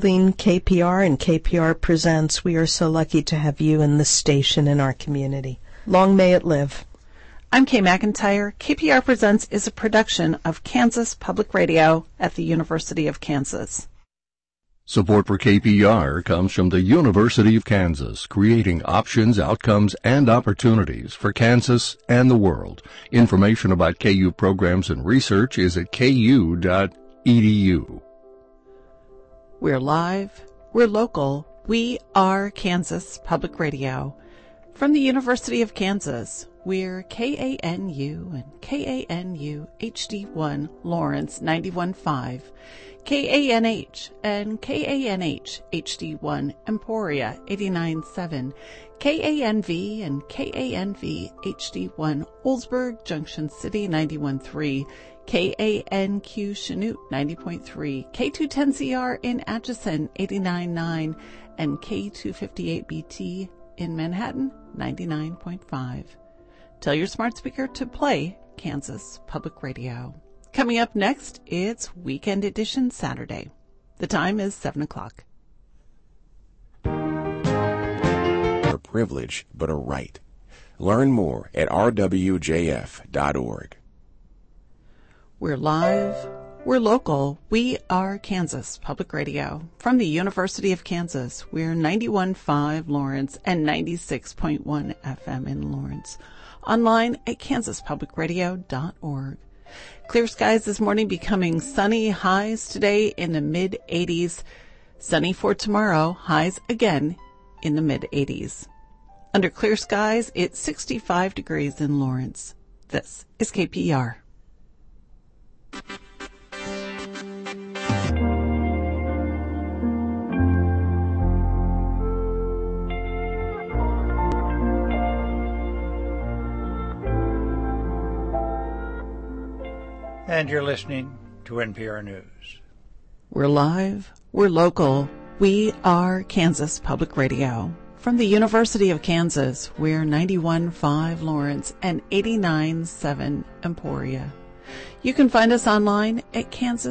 upholding KPR and KPR Presents. We are so lucky to have you in this station in our community. Long may it live. I'm Kay McIntyre. KPR Presents is a production of Kansas Public Radio at the University of Kansas. Support for KPR comes from the University of Kansas, creating options, outcomes, and opportunities for Kansas and the world. Information about KU programs and research is at ku.edu. We're live, we're local, we are Kansas Public Radio. From the University of Kansas, we're KANU and KANU HD1 Lawrence 91.5, KANH and KANH HD1 Emporia 89.7, KANV and KANV HD1 Oldsburg Junction City 91.3, KANQ Chanute 90.3, K210CR in Atchison 89.9, and K258BT in Manhattan 99.5. Tell your smart speaker to play Kansas Public Radio. Coming up next, it's Weekend Edition Saturday. The time is 7 o'clock. A privilege, but a right. Learn more at rwjf.org. We're live, we're local, we are Kansas Public Radio. From the University of Kansas, we're 91.5 Lawrence and 96.1 FM in Lawrence. Online at kansaspublicradio.org. Clear skies this morning, becoming sunny, highs today in the mid-80s. Sunny for tomorrow, highs again in the mid-80s. Under clear skies, it's 65 degrees in Lawrence. This is KPR. And you're listening to NPR News. We're live, we're local, we are Kansas Public Radio. From the University of Kansas, we're 91.5 Lawrence and 89.7 Emporia. You can find us online at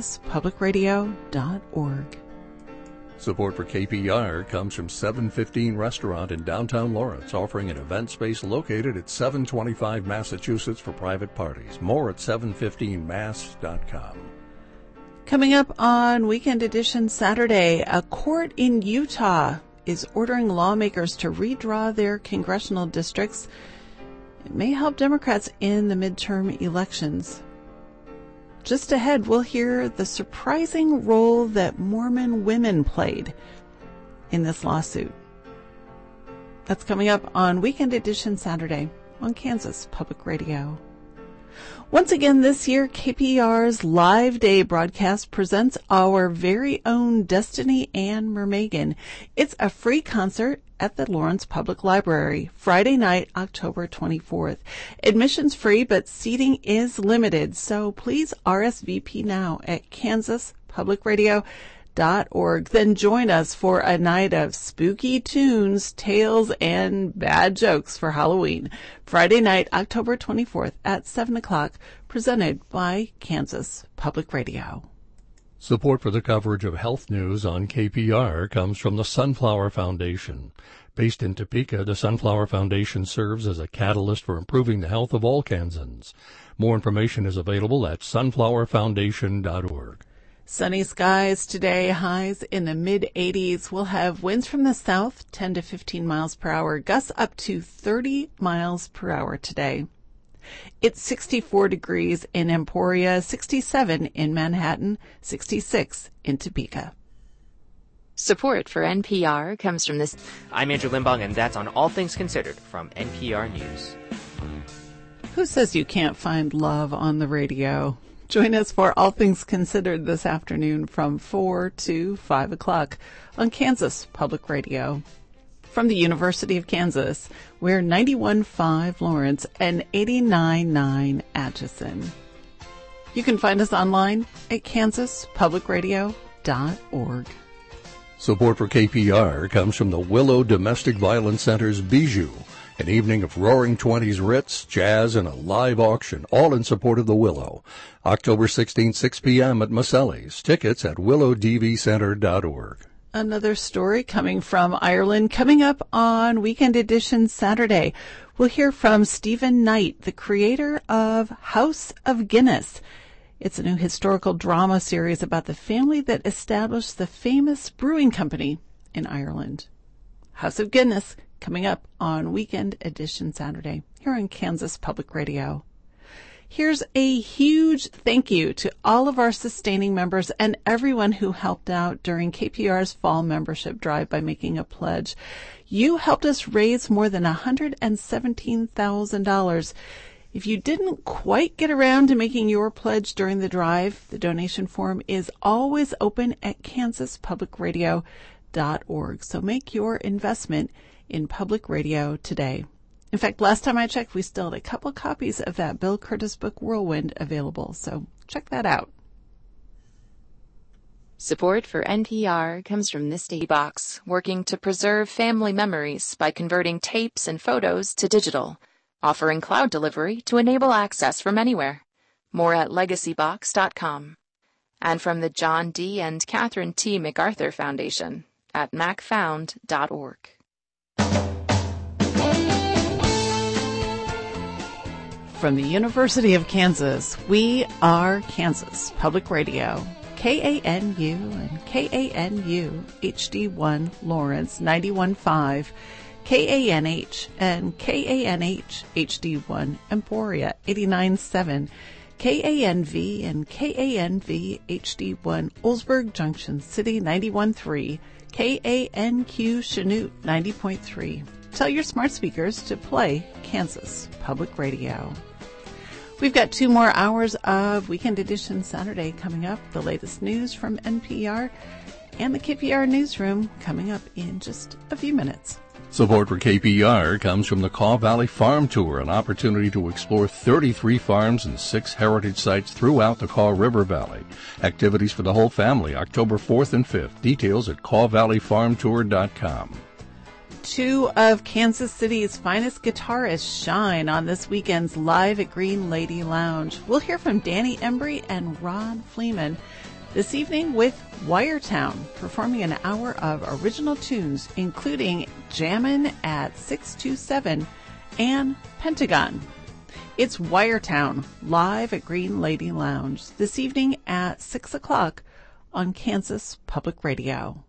kansaspublicradio.org. Support for KPR comes from 715 Restaurant in downtown Lawrence, offering an event space located at 725 Massachusetts for private parties. More at 715mass.com. Coming up on Weekend Edition Saturday, a court in Utah is ordering lawmakers to redraw their congressional districts. It may help Democrats in the midterm elections. Just ahead, we'll hear the surprising role that Mormon women played in this lawsuit. That's coming up on Weekend Edition Saturday on Kansas Public Radio. Once again this year, KPR's Live Day broadcast presents our very own Destiny Ann Mermagan. It's a free concert at the Lawrence Public Library, Friday night, October 24th. Admission's free, but seating is limited, so please RSVP now at kansaspublicradio.org. Then join us for a night of spooky tunes, tales, and bad jokes for Halloween. Friday night, October 24th at 7 o'clock, presented by Kansas Public Radio. Support for the coverage of health news on KPR comes from the Sunflower Foundation. Based in Topeka, the Sunflower Foundation serves as a catalyst for improving the health of all Kansans. More information is available at sunflowerfoundation.org. Sunny skies today, highs in the mid-80s. We'll have winds from the south, 10 to 15 miles per hour, gusts up to 30 miles per hour today. It's 64 degrees in Emporia, 67 in Manhattan, 66 in Topeka. Support for NPR comes from this. I'm Andrew Limbong, and that's on All Things Considered from NPR News. Who says you can't find love on the radio? Join us for All Things Considered this afternoon from 4 to 5 o'clock on Kansas Public Radio. From the University of Kansas, we're 91.5 Lawrence and 89.9 Atchison. You can find us online at kansaspublicradio.org. Support for KPR comes from the Willow Domestic Violence Center's Bijou, an evening of roaring 20s Ritz, jazz, and a live auction, all in support of the Willow. October 16, 6 p.m. at Maselli's. Tickets at willowdvcenter.org. Another story coming from Ireland. Coming up on Weekend Edition Saturday, we'll hear from Stephen Knight, the creator of House of Guinness. It's a new historical drama series about the family that established the famous brewing company in Ireland. House of Guinness coming up on Weekend Edition Saturday here on Kansas Public Radio. Here's a huge thank you to all of our sustaining members and everyone who helped out during KPR's fall membership drive by making a pledge. You helped us raise more than $117,000. If you didn't quite get around to making your pledge during the drive, the donation form is always open at kansaspublicradio.org. So make your investment in public radio today. In fact, last time I checked, we still had a couple copies of that Bill Curtis book, Whirlwind, available. So check that out. Support for NPR comes from this day box, working to preserve family memories by converting tapes and photos to digital, offering cloud delivery to enable access from anywhere. More at legacybox.com. And from the John D. and Catherine T. MacArthur Foundation at macfound.org. From the University of Kansas, we are Kansas Public Radio, KANU and KANU HD1 Lawrence 91.5, KANH and KANH HD1 Emporia 89.7, KANV and KANV HD1 Oldsburg Junction City 91.3, KANQ Chanute 90.3. Tell your smart speakers to play Kansas Public Radio. We've got 2 more hours of Weekend Edition Saturday coming up. The latest news from NPR and the KPR Newsroom coming up in just a few minutes. Support for KPR comes from the Kaw Valley Farm Tour, an opportunity to explore 33 farms and 6 heritage sites throughout the Kaw River Valley. Activities for the whole family, October 4th and 5th. Details at kawvalleyfarmtour.com. 2 of Kansas City's finest guitarists shine on this weekend's Live at Green Lady Lounge. We'll hear from Danny Embry and Ron Fleeman this evening with Wiretown, performing an hour of original tunes, including Jammin' at 627 and Pentagon. It's Wiretown, live at Green Lady Lounge, this evening at 6 o'clock on Kansas Public Radio.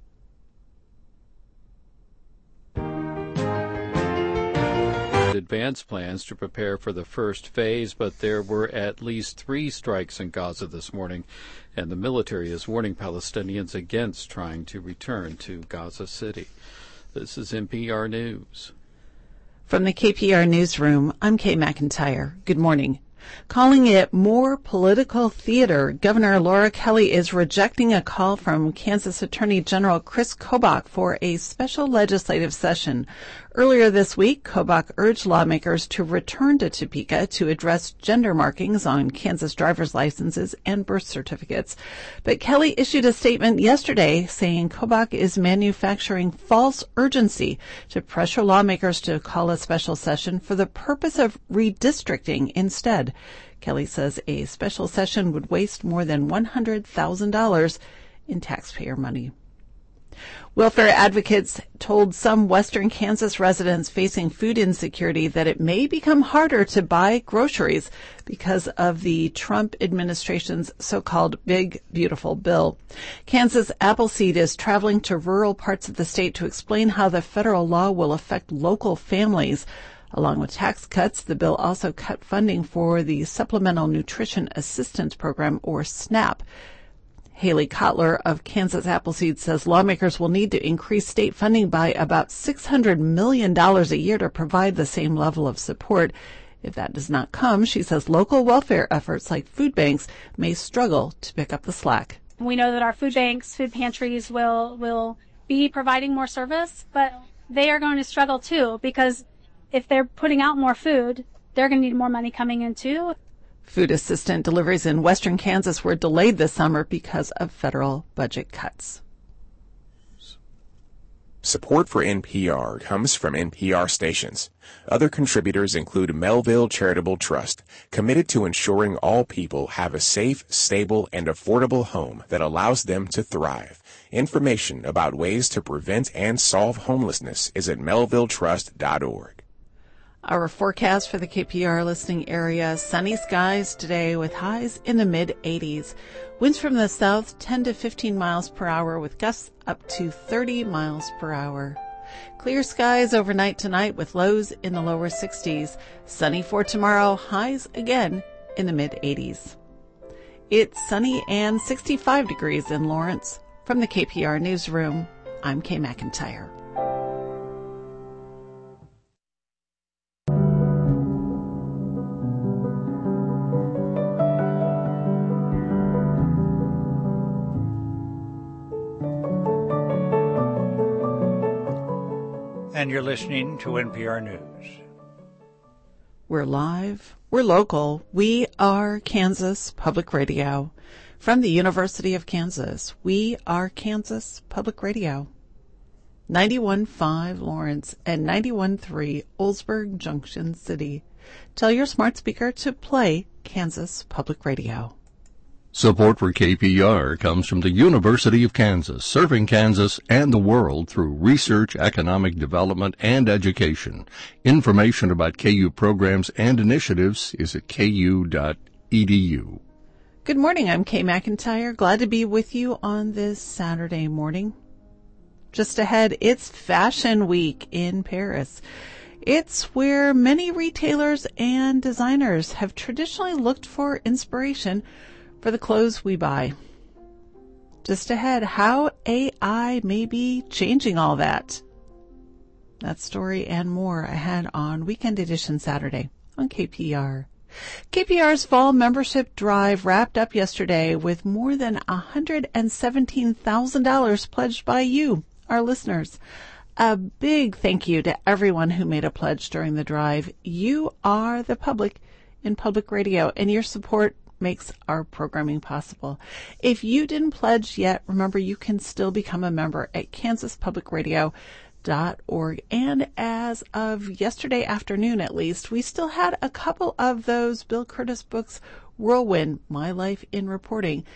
Advanced plans to prepare for the first phase, but there were at least 3 strikes in Gaza this morning, and the military is warning Palestinians against trying to return to Gaza City. This is NPR News. From the KPR Newsroom, I'm Kay McIntyre. Good morning. Calling it more political theater, Governor Laura Kelly is rejecting a call from Kansas Attorney General Chris Kobach for a special legislative session. Earlier this week, Kobach urged lawmakers to return to Topeka to address gender markings on Kansas driver's licenses and birth certificates. But Kelly issued a statement yesterday saying Kobach is manufacturing false urgency to pressure lawmakers to call a special session for the purpose of redistricting instead. Kelly says a special session would waste more than $100,000 in taxpayer money. Welfare advocates told some western Kansas residents facing food insecurity that it may become harder to buy groceries because of the Trump administration's so-called Big Beautiful Bill. Kansas Appleseed is traveling to rural parts of the state to explain how the federal law will affect local families. Along with tax cuts, the bill also cut funding for the Supplemental Nutrition Assistance Program, or SNAP. Haley Kotler of Kansas Appleseed says lawmakers will need to increase state funding by about $600 million a year to provide the same level of support. If that does not come, she says local welfare efforts like food banks may struggle to pick up the slack. We know that our food banks, food pantries will be providing more service, but they are going to struggle too, because if they're putting out more food, they're going to need more money coming in too. Food assistant deliveries in western Kansas were delayed this summer because of federal budget cuts. Support for NPR comes from NPR stations. Other contributors include Melville Charitable Trust, committed to ensuring all people have a safe, stable, and affordable home that allows them to thrive. Information about ways to prevent and solve homelessness is at melvilletrust.org. Our forecast for the KPR listening area, sunny skies today with highs in the mid-80s. Winds from the south 10 to 15 miles per hour with gusts up to 30 miles per hour. Clear skies overnight tonight with lows in the lower 60s. Sunny for tomorrow, highs again in the mid-80s. It's sunny and 65 degrees in Lawrence. From the KPR Newsroom, I'm Kay McIntyre. And you're listening to NPR News. We're live. We're local. We are Kansas Public Radio. From the University of Kansas, we are Kansas Public Radio. 91.5 Lawrence and 91.3 Oldsburg Junction City. Tell your smart speaker to play Kansas Public Radio. Support for KPR comes from the University of Kansas, serving Kansas and the world through research, economic development, and education. Information about KU programs and initiatives is at ku.edu. Good morning, I'm Kay McIntyre. Glad to be with you on this Saturday morning. Just ahead, it's Fashion Week in Paris. It's where many retailers and designers have traditionally looked for inspiration for the clothes we buy. Just ahead, how AI may be changing all that. That story and more ahead on Weekend Edition Saturday on KPR. KPR's fall membership drive wrapped up yesterday with more than $117,000 pledged by you, our listeners. A big thank you to everyone who made a pledge during the drive. You are the public in public radio, and your support makes our programming possible. If you didn't pledge yet, remember you can still become a member at kansaspublicradio.org. And as of yesterday afternoon, at least, we still had a couple of those Bill Curtis books, Whirlwind, My Life in Reporting,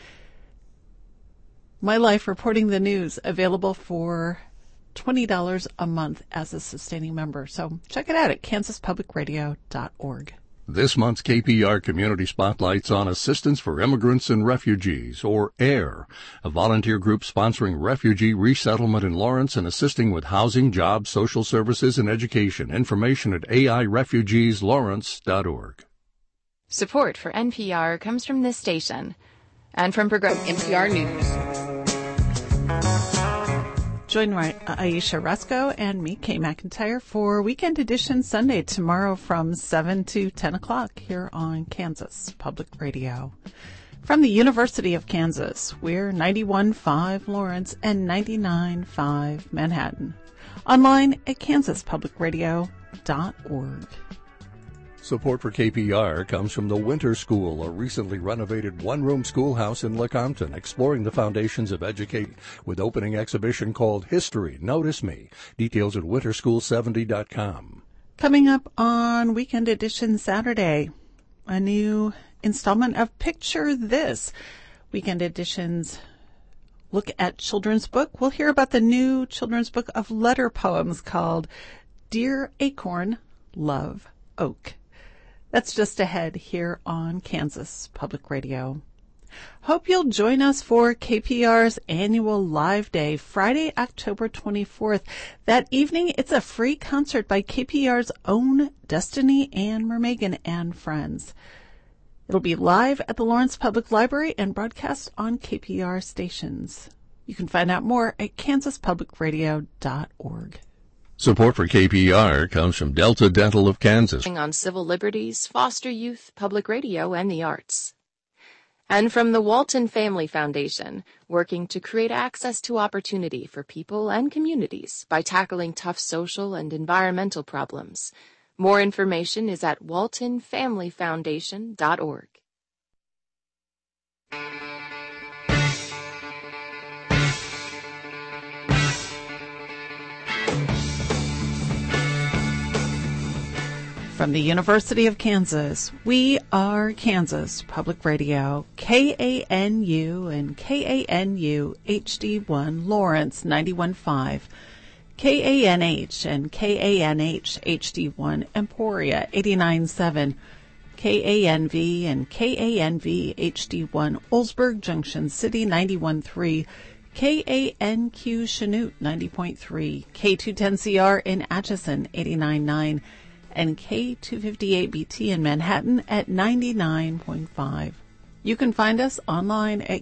My Life Reporting the News, available for $20 a month as a sustaining member. So check it out at kansaspublicradio.org. This month's KPR Community Spotlight's on Assistance for Immigrants and Refugees, or AIR, a volunteer group sponsoring refugee resettlement in Lawrence and assisting with housing, jobs, social services, and education. Information at airefugeeslawrence.org. Support for NPR comes from this station and from NPR News. Join Aisha Rusko and me, Kay McIntyre, for Weekend Edition Sunday tomorrow from 7 to 10 o'clock here on Kansas Public Radio. From the University of Kansas, we're 91.5 Lawrence and 99.5 Manhattan. Online at kansaspublicradio.org. Support for KPR comes from the Winter School, a recently renovated one-room schoolhouse in Lecompton, exploring the foundations of educating with opening exhibition called History, Notice Me. Details at winterschool70.com. Coming up on Weekend Edition Saturday, a new installment of Picture This. Weekend Edition's look at children's book. We'll hear about the new children's book of letter poems called Dear Acorn, Love Oak. That's just ahead here on Kansas Public Radio. Hope you'll join us for KPR's annual Live Day, Friday, October 24th. That evening, it's a free concert by KPR's own Destiny Ann Mermagan and friends. It'll be live at the Lawrence Public Library and broadcast on KPR stations. You can find out more at kansaspublicradio.org. Support for KPR comes from Delta Dental of Kansas. On civil liberties, foster youth, public radio, and the arts. And from the Walton Family Foundation, working to create access to opportunity for people and communities by tackling tough social and environmental problems. More information is at waltonfamilyfoundation.org. From the University of Kansas, we are Kansas Public Radio, KANU and KANU HD1 Lawrence 91.5, KANH and KANH HD1 Emporia 89.7, KANV and KANV HD1 Oldsburg Junction City 91.3, KANQ Chanute 90.3, K210CR in Atchison 89.9, and K258BT in Manhattan at 99.5. You can find us online at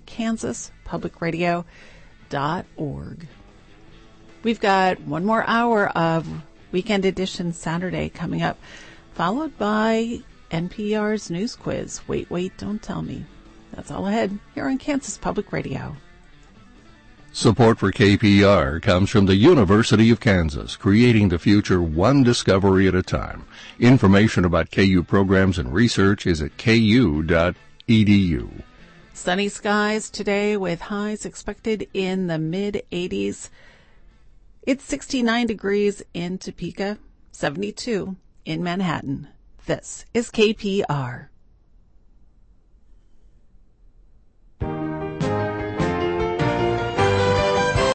kansaspublicradio.org. We've got one more hour of Weekend Edition Saturday coming up, followed by NPR's News Quiz. Wait, don't tell me. That's all ahead here on Kansas Public Radio. Support for KPR comes from the University of Kansas, creating the future one discovery at a time. Information about KU programs and research is at ku.edu. Sunny skies today with highs expected in the mid-80s. It's 69 degrees in Topeka, 72 in Manhattan. This is KPR.